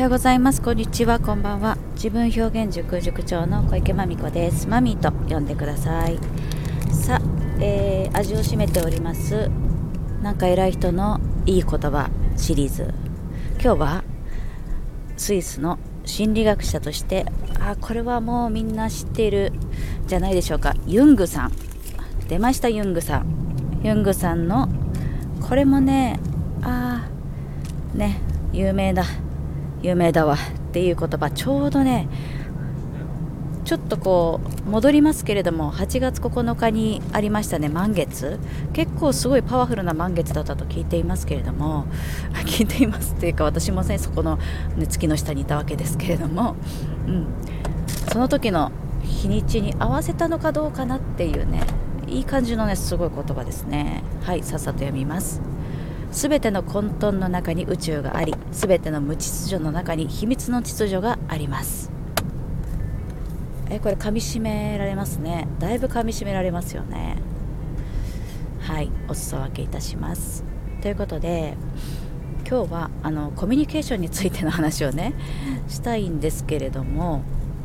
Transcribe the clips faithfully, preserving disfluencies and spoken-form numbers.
ようございます。こんにちは、こんばんは。自分表現塾塾長の小池まみこです。マミーと呼んでください。さあ、えー、味を占めておりますなんか偉い人のいい言葉シリーズ。今日はスイスの心理学者として、あ、これはもうみんな知っているじゃないでしょうか。ユングさん出ました。ユングさんユングさんのこれもね、あーね有名だ有名だわっていう言葉、ちょうどねちょっとこう戻りますけれども、はちがつここのかにありましたね、満月。結構すごいパワフルな満月だったと聞いていますけれども聞いていますっていうか、私もねそこの、ね、月の下にいたわけですけれども、うん、その時の日にちに合わせたのかどうかなっていうね、いい感じのねすごい言葉ですね。はい、さっさと読みます。すべての混沌の中に宇宙があり、すべての無秩序の中に秘密の秩序があります。えこれ噛み締められますね。だいぶ噛み締められますよね。はい、お裾分けいたします。ということで、今日はあのコミュニケーションについての話をねしたいんですけれども、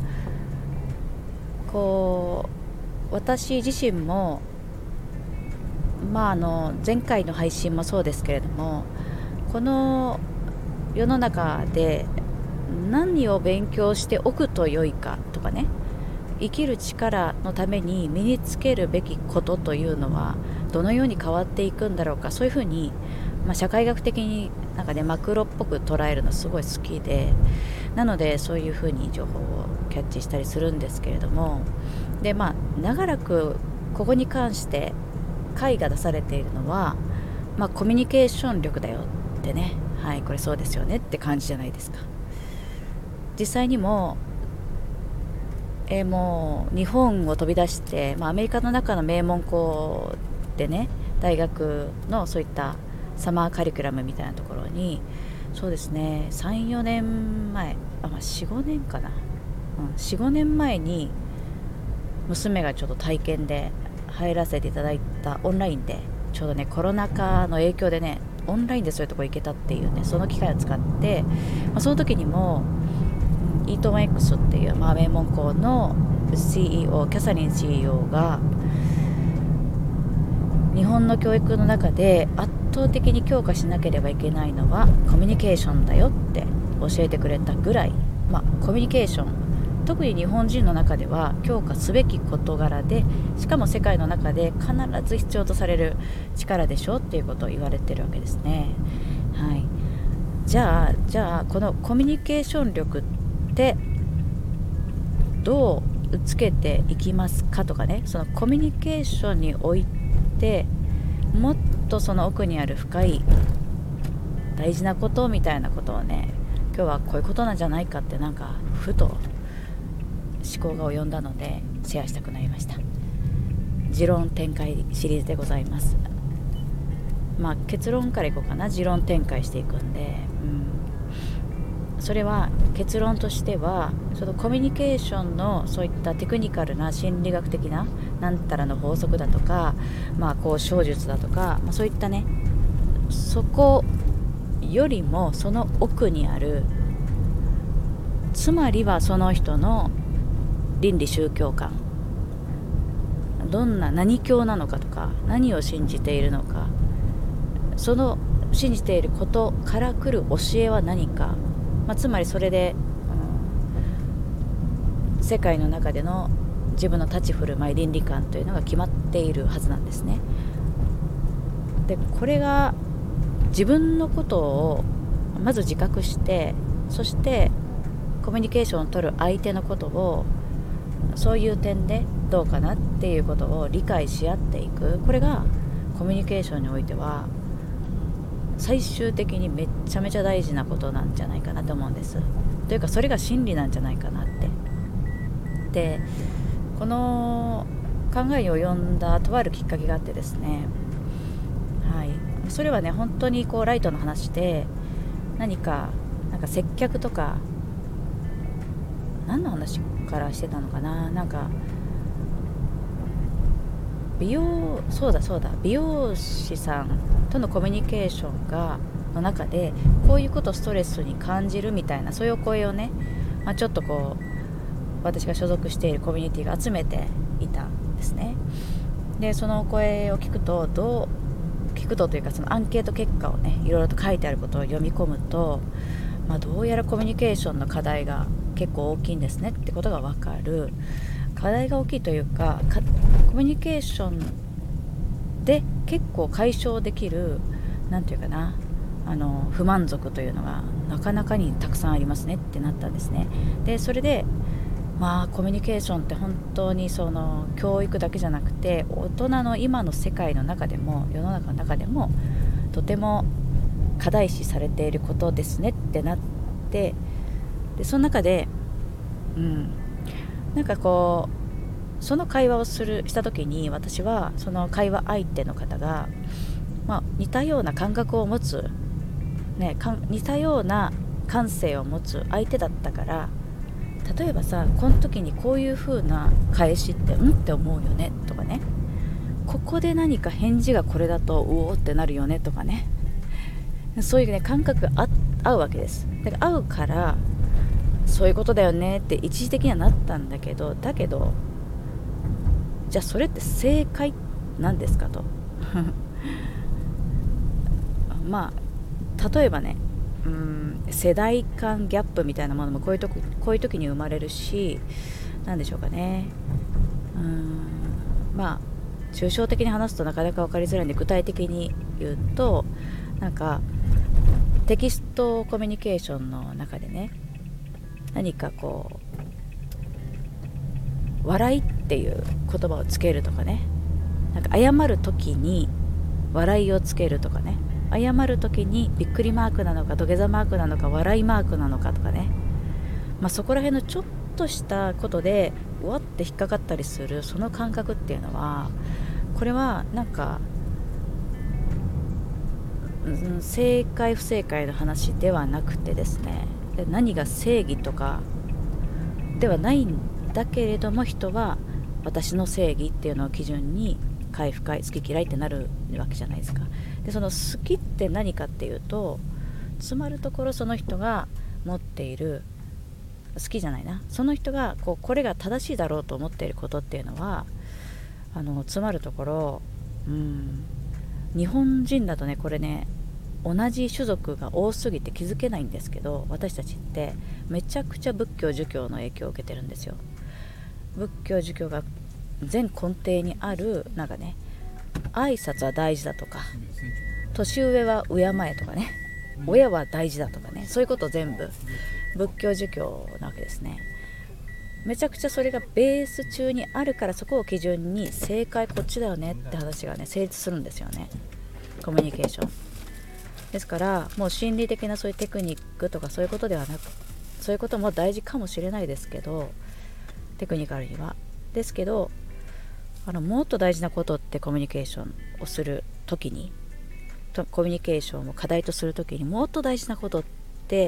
こう私自身もまあ、あの前回の配信もそうですけれども、この世の中で何を勉強しておくと良いかとかね、生きる力のために身につけるべきことというのはどのように変わっていくんだろうか、そういうふうに、まあ、社会学的になんかねマクロっぽく捉えるのすごい好きで、なのでそういうふうに情報をキャッチしたりするんですけれども、でまあ長らくここに関して解が出されているのは、まあ、コミュニケーション力だよってね、はい、これそうですよねって感じじゃないですか。実際にも、えー、もう日本を飛び出して、まあ、アメリカの中の名門校でね、大学のそういったサマーカリキュラムみたいなところに、そうですね さん,よ 年前、あ、まあ、よん、ごねんかな、うん、よん、ごねんまえに娘がちょっと体験で入らせていただいたオンラインで、ちょうどねコロナ禍の影響でねオンラインでそういうとこ行けたっていうね、その機会を使って、まあ、その時にもイートン X っていう、まあ、名門校の シーイーオー キャサリン シーイーオー が日本の教育の中で圧倒的に強化しなければいけないのはコミュニケーションだよって教えてくれたぐらい、まあ、コミュニケーション特に日本人の中では強化すべき事柄で、しかも世界の中で必ず必要とされる力でしょっていうことを言われてるわけですね。はい、じゃあじゃあこのコミュニケーション力ってどうつけていきますかとかね、そのコミュニケーションにおいてもっとその奥にある深い大事なことみたいなことをね、今日はこういうことなんじゃないかってなんかふと思考が及んだのでシェアしたくなりました。持論展開シリーズでございます。まあ結論からいこうかな。持論展開していくんで、うん、それは結論としては、そのコミュニケーションのそういったテクニカルな心理学的ななんたらの法則だとか、まあ交渉術だとか、まあ、そういったね、そこよりもその奥にある、つまりはその人の倫理宗教観、どんな何教なのかとか、何を信じているのか、その信じていることから来る教えは何か、まあ、つまりそれで、うん、世界の中での自分の立ち振る舞い倫理観というのが決まっているはずなんですね。でこれが自分のことをまず自覚して、そしてコミュニケーションを取る相手のことをそういう点でどうかなっていうことを理解し合っていく、これがコミュニケーションにおいては最終的にめっちゃめちゃ大事なことなんじゃないかなと思うんです。というかそれが真理なんじゃないかなって。でこの考えに及んだとあるきっかけがあってですね、はい、それはね本当にこうライトの話で、何かなんか接客とか何の話からしてたのかな、なんか美容そうだそうだ美容師さんとのコミュニケーションがの中でこういうことをストレスに感じるみたいな、そういうお声をね、まあ、ちょっとこう私が所属しているコミュニティが集めていたんですね。でそのお声を聞くとどう聞くとというか、そのアンケート結果をねいろいろと書いてあることを読み込むと、まあ、どうやらコミュニケーションの課題が結構大きいんですねってことが分かる。課題が大きいというか、かコミュニケーションで結構解消できる、なんていうかな、あの不満足というのがなかなかにたくさんありますねってなったんですね。でそれでまあコミュニケーションって本当にその教育だけじゃなくて、大人の今の世界の中でも世の中の中でもとても課題視されていることですねってなって、でその中でうんなんかこうその会話をするした時に、私はその会話相手の方が、まあ、似たような感覚を持つ、ね、かん似たような感性を持つ相手だったから、例えばさ、この時にこういう風な返しってうんって思うよねとかね、ここで何か返事がこれだとうおーってなるよねとかね、そういう、ね、感覚が合うわけです。だから合うからそういうことだよねって一時的にはなったんだけど、だけどじゃあそれって正解なんですかとまあ例えばね、うーん世代間ギャップみたいなものもこういうとここういう時に生まれるし、なんでしょうかね、うーんまあ抽象的に話すとなかなか分かりづらいんで、具体的に言うと、なんかテキストコミュニケーションの中でね、何かこう笑いっていう言葉をつけるとかね、なんか謝る時に笑いをつけるとかね、謝る時にびっくりマークなのか土下座マークなのか笑いマークなのかとかね、まあ、そこら辺のちょっとしたことでうわって引っかかったりするその感覚っていうのは、これはなんか、うん、正解不正解の話ではなくてですね、で何が正義とかではないんだけれども、人は私の正義っていうのを基準に快不快好き嫌いってなるわけじゃないですか。でその好きって何かっていうと、つまるところその人が持っている、好きじゃないな、その人がこうこれが正しいだろうと思っていることっていうのは、あのつまるところ、うん日本人だとね、これね同じ種族が多すぎて気づけないんですけど、私たちってめちゃくちゃ仏教儒教の影響を受けてるんですよ。仏教儒教が全根底にある、なんかね、挨拶は大事だとか、年上は敬えとかね、親は大事だとかね、そういうこと全部仏教儒教なわけですね。めちゃくちゃそれがベース中にあるから、そこを基準に正解こっちだよねって話がね成立するんですよね、コミュニケーションですから。もう心理的なそういうテクニックとかそういうことではなく、そういうことも大事かもしれないですけど、テクニカルにはですけど、あのもっと大事なことって、コミュニケーションをするときに、コミュニケーションを課題とするときにもっと大事なことって、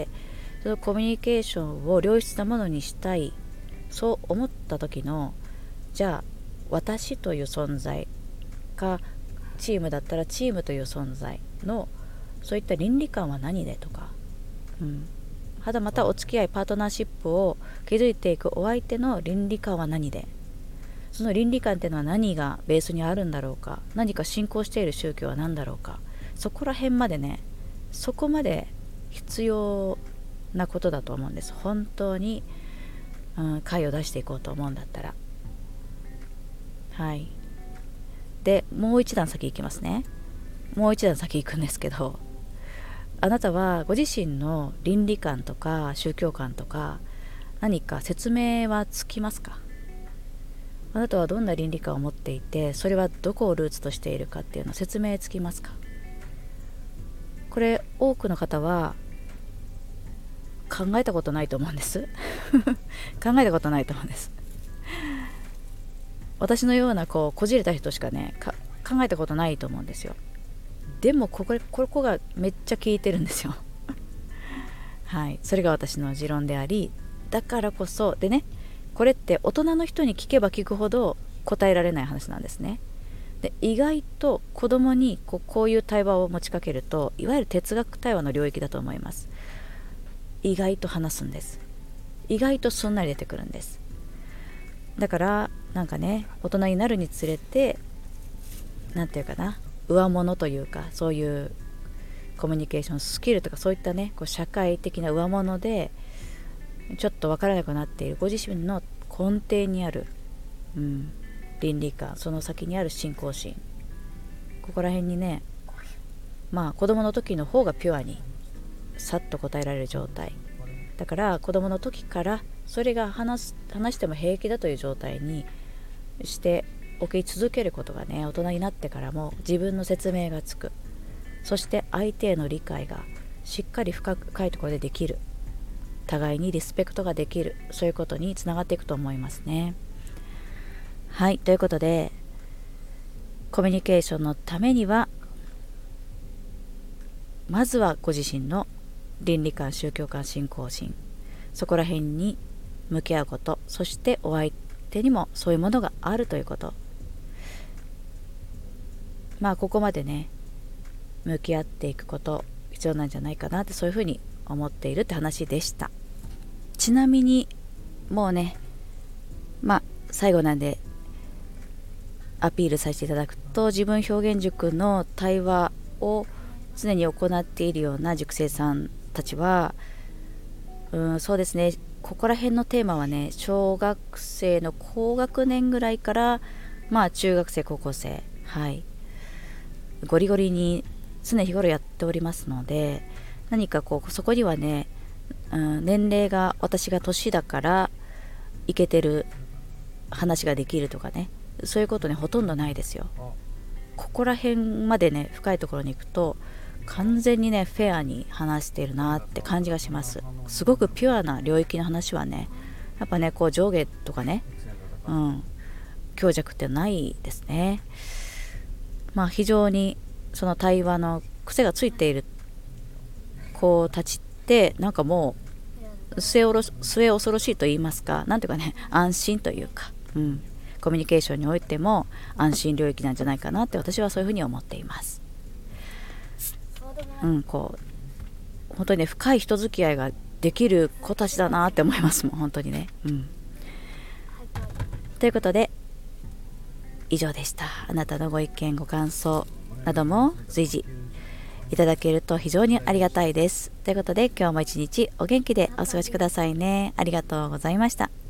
そのコミュニケーションを良質なものにしたい、そう思った時の、じゃあ私という存在か、チームだったらチームという存在のそういった倫理観は何でとか、うん、はたまたお付き合いパートナーシップを築いていくお相手の倫理観は何で、その倫理観っていうのは何がベースにあるんだろうか、何か信仰している宗教は何だろうか、そこら辺までね、そこまで必要なことだと思うんです。本当に、うん、解を出していこうと思うんだったら。はい。でもう一段先行きますね。もう一段先行くんですけど、あなたはご自身の倫理観とか宗教観とか何か説明はつきますか？あなたはどんな倫理観を持っていて、それはどこをルーツとしているかっていうの説明つきますか？これ多くの方は考えたことないと思うんです考えたことないと思うんです。私のようなこうこじれた人しかねか考えたことないと思うんですよ。でもここここがめっちゃ効いてるんですよはい、それが私の持論であり、だからこそでね、これって大人の人に聞けば聞くほど答えられない話なんですね。 で意外と子供にこう、こういう対話を持ちかけると、いわゆる哲学対話の領域だと思います。意外と話すんです。意外とすんなり出てくるんです。だからなんかね、大人になるにつれて、なんていうかな、上物というか、そういうコミュニケーションスキルとか、そういったね、こう社会的な上物でちょっと分からなくなっているご自身の根底にある、うん、倫理観、その先にある信仰心、ここら辺にね、まあ子供の時の方がピュアにさっと答えられる状態だから、子供の時からそれが話す話しても平気だという状態にしておき続けることがね、大人になってからも自分の説明がつく、そして相手への理解がしっかり深いところでできる、互いにリスペクトができる、そういうことにつながっていくと思いますね。はい、ということで、コミュニケーションのためにはまずはご自身の倫理観、宗教観、信仰心、そこら辺に向き合うこと、そしてお相手にもそういうものがあるということ、まあここまでね向き合っていくこと必要なんじゃないかなって、そういうふうに思っているって話でした。ちなみにもうね、まあ最後なんでアピールさせていただくと、自分表現塾の対話を常に行っているような塾生さんたちは、うん、そうですね、ここら辺のテーマはね、小学生の高学年ぐらいから、まあ中学生高校生、はい、ゴリゴリに常日頃やっておりますので、何かこうそこにはね、うん、年齢が私が年だからイケてる話ができるとかね、そういうことねほとんどないですよ。ここら辺までね深いところに行くと完全にねフェアに話してるなって感じがします。すごくピュアな領域の話はね、やっぱねこう上下とかね、うん、強弱ってないですね。まあ非常にその対話の癖がついている子たちってなんかもう末恐ろしいと言いますか、なんていうかね、安心というか、うん、コミュニケーションにおいても安心領域なんじゃないかなって、私はそういうふうに思っています。うん、こう本当にね深い人付き合いができる子たちだなって思いますもん、本当にね、うん、ということで以上でした。あなたのご意見ご感想なども随時いただけると非常にありがたいです。ということで今日も一日お元気でお過ごしくださいね。ありがとうございました。